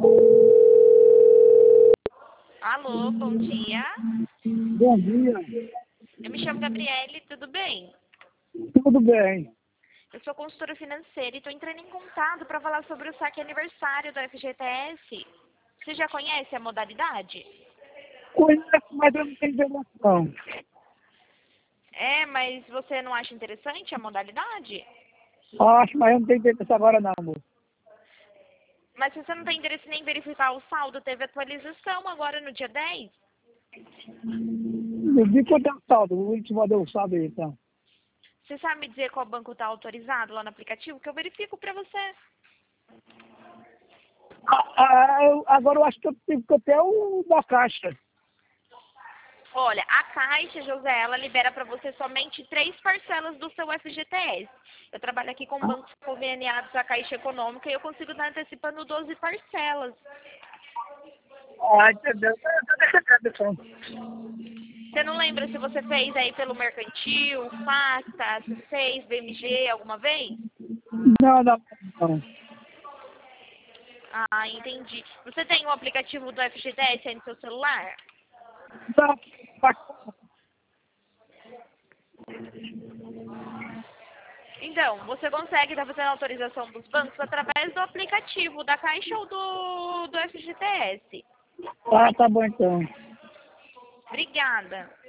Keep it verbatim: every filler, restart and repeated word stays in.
Alô, bom dia. Bom dia. Eu me chamo Gabriele, tudo bem? Tudo bem. Eu sou consultora financeira e estou entrando em contato para falar sobre o saque aniversário da F G T S. Você já conhece a modalidade? Conheço, mas eu não tenho informação. É, mas você não acha interessante a modalidade? Acho, mas eu não tenho interesse agora não, amor. Mas se você não tem interesse nem em verificar o saldo, teve atualização agora no dia dez? Me diga quanto é o saldo, o último deu o saldo aí, então. Você sabe me dizer qual banco está autorizado lá no aplicativo? Que eu verifico para você. Ah, ah, eu- agora eu acho que eu tenho que até o da Caixa. Olha, a Caixa, José, ela libera para você somente três parcelas do seu F G T S. Eu trabalho aqui com bancos conveniados à Caixa Econômica e eu consigo estar antecipando doze parcelas. Ah, entendeu? Deixa eu atenção. Você não lembra se você fez aí pelo Mercantil, Facta, C seis, B M G alguma vez? Não, não, não. Ah, entendi. Você tem o aplicativo do F G T S aí no seu celular? Não, Então, você consegue estar fazendo a autorização dos bancos através do aplicativo da Caixa ou do, do F G T S. ah, tá bom então. Obrigada.